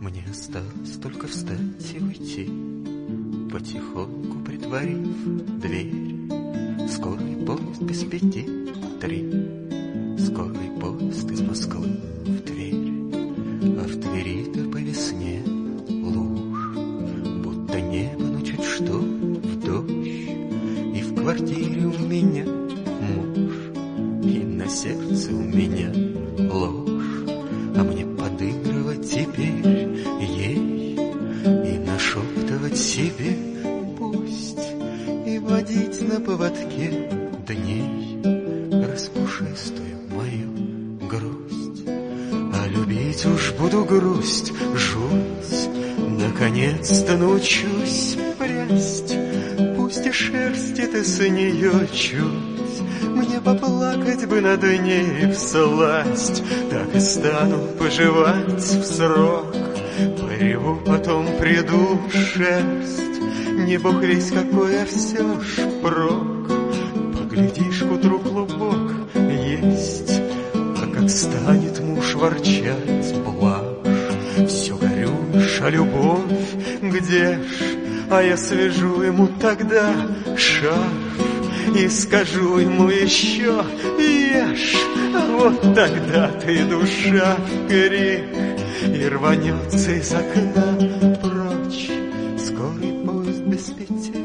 Мне осталось только встать и уйти, потихоньку притворив дверь. Скорый поезд без 5:03, скорый поезд из Москвы в Тверь. А в Твери-то по весне луж, будто небо, ну чуть что в дождь. И в квартире у меня муж, и на сердце у меня ложь. А мне подыгрывать теперь ей и нашептывать себе пусть, и водить на поводке дней распушистую мою грусть. А любить уж буду грусть, жуть, наконец-то научусь прясть. Пусть и шерсти ты с нее чуть, мне поплакать бы над ней всласть. Так и стану поживать в срок, пореву, потом приду шерсть. Не бог весь какой, а все ж прок. Поглядишь, к утру клубок есть, а как станет муж ворчать блажь, все горюешь, а любовь где ж? А я свяжу ему тогда шарф и скажу ему еще ешь. Вот тогда-то и душа в крик, и рванется из окна прочь. Скорый поезд без 5